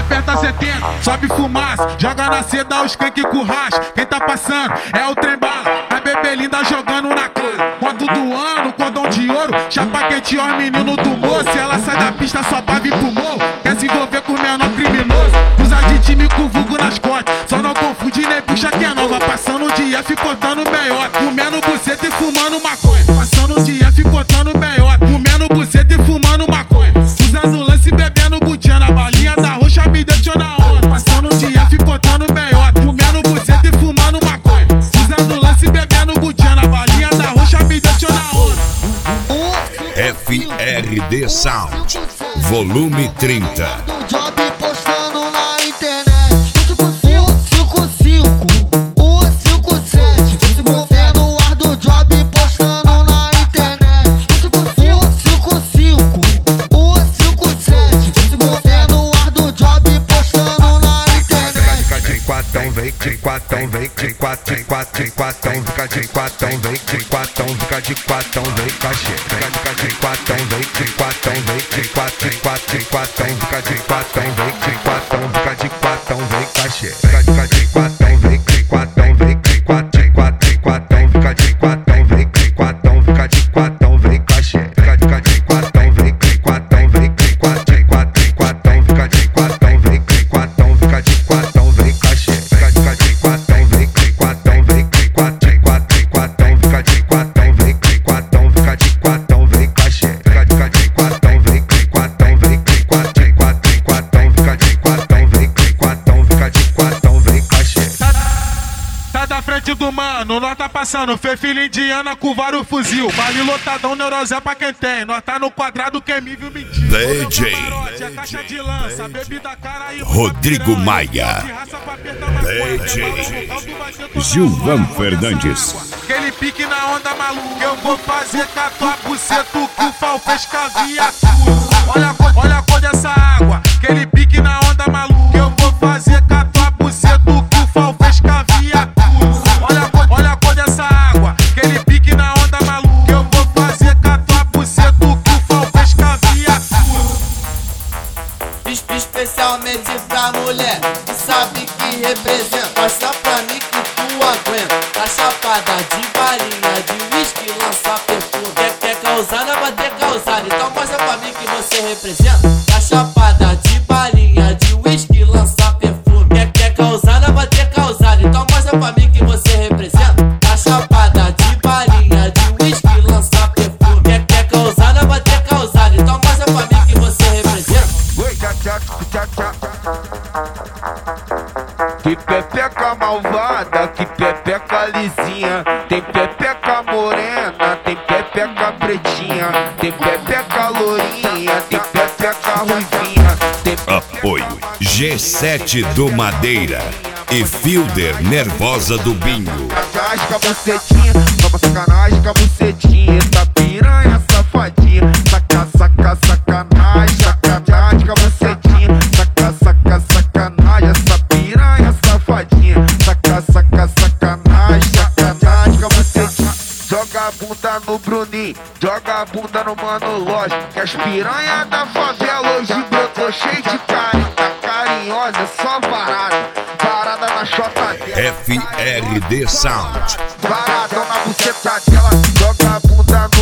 aperta 70, sobe fumaça, joga na seda o skunk com racha. Quem tá passando é o trem bala, a bebê linda jogando na cara. Quando do ano, cordão de ouro, chapa quente, ó menino do moço. Ela sai da pista só pra vir pro morro, quer se envolver com o menor criminoso. Usa de time com vulgo nas costas, só não confunde nem puxa que é nova. Passando de F cortando meiota, comendo buceta e fumando maconha. Passando de F cortando meiota, comendo buceta e fumando maconha. Usando lance e bebendo butinha, na balinha da roxa me deixou na onda. Passando de F cortando meiota, comendo buceta e fumando maconha. Usando lance e bebendo butinha, na balinha da roxa me deixou na onda. FRD Sound, volume 30. Job postando na internet. 55, 157. Esse governo no ar do job postando na internet. 55, 157. Esse governo no ar do job postando na internet. Fica de quatão, vem de quatão, vem de quatão, de quatão, fica de quatão, vem de quatão, fica de quatão, vem cachê. Fica de quatão, vem de quatão, vem de quatão, de quatão, fica de quatão, vem de quatão, fica de quatão, vem cachê. Fica de quatão, vem de quatão, vem de quatão, de quatão, fica de quatão, vem de quatão, fica de quatão, vem cachê. Fica de quatão, vem de quatão, vem de quatão, de quatão, fica de quatão, vem de quatão, fica de quatão, vem cachê. Fica de quatão, vem de quatão, vem de quatão, de quatão, fica de quatão, vem de quatão, fica de quatão, vem cachê. Fica de quatão, vem de quatão, vem de quatão, de quatão, fica de quatão, vem de quatão, fica de quatão, vem cachê. Tá da frente do mano, nós tá passando, fez filha indiana com vários fuzil. Vale lotadão, neurosé pra quem tem. Nós tá no quadrado, quem me viu mentir. DJ Rodrigo Maia. DJ Gilvan Fernandes. Aquele pique na onda maluca, eu vou fazer com a tua buceta que o Fal fez caviar. Olha a cor dessa água, aquele pique na onda maluca, eu vou fazer com a tua buceta que o Fal fez caviar. Olha a cor dessa água, aquele pique na onda maluca, eu vou fazer com a tua buceta que o Fal fez caviar. Especialmente pra mulher que sabe que representa. Mostra pra mim que tu aguenta. Tá chapada de balinha, de whisky, lança perfume. Quer causar, não vai ter causado. Então mostra pra mim que você representa. Tá chapada de balinha, de whisky, lança perfume. Quer causar, não vai ter causado. Então mostra pra mim que você representa. Tá chapada de balinha, de whisky, lança perfume. Quer causar, não vai ter causado. Então mostra pra mim que você representa. Que pepeca malvada, que pepeca lisinha. Tem pepeca morena, tem pepeca pretinha. Tem pepeca lourinha, tem pepeca ruivinha. Apoio G7 do Madeira e Fielder Nervosa do Binho. Sacanagem com a bucetinha, só pra sacanagem com a bucetinha. Essa piranha safadinha, sacanagem, sacanagem com a bucetinha. Sacanagem, essa piranha safadinha. Sacanagem com a bucetinha. Joga a bunda no Bruninho, joga a bunda no Mano Lógico. Que as piranha da favela hoje brotou cheio de carinho. Tá carinhosa, só varada, varada na chota dela. FRD Sound. Varadão na buceta dela, joga a bunda no